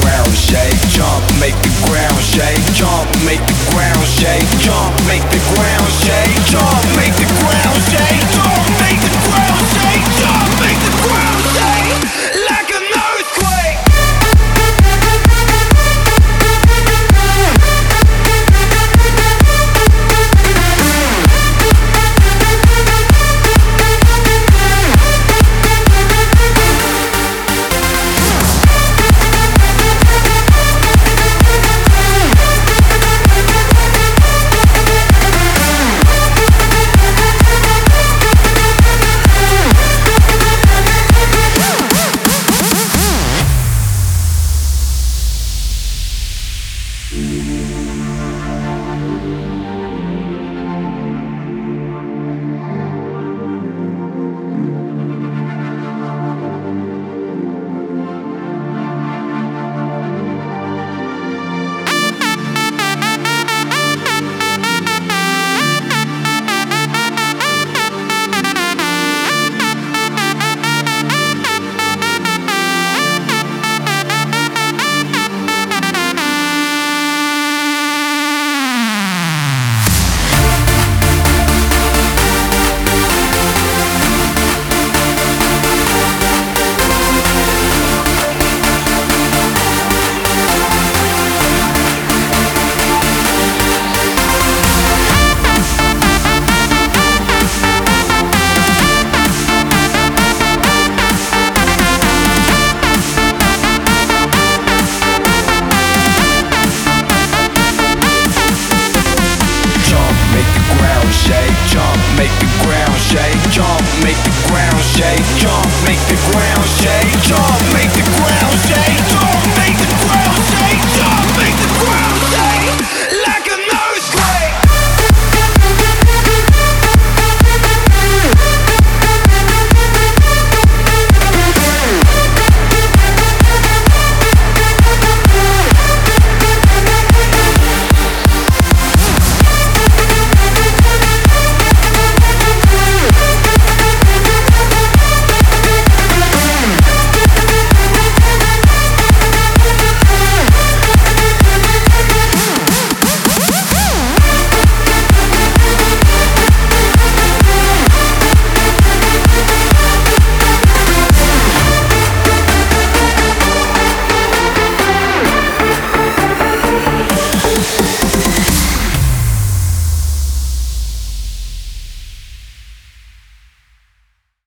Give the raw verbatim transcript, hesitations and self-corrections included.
ground shake. Jump, make the ground shake. Jump, make the ground shake. Jump, make the ground shake. Jump, make the ground shake. Jump, make the ground shake. Jump, make the ground shake like an earthquake. Make the ground shake, jump, make the ground shake, jump, make the ground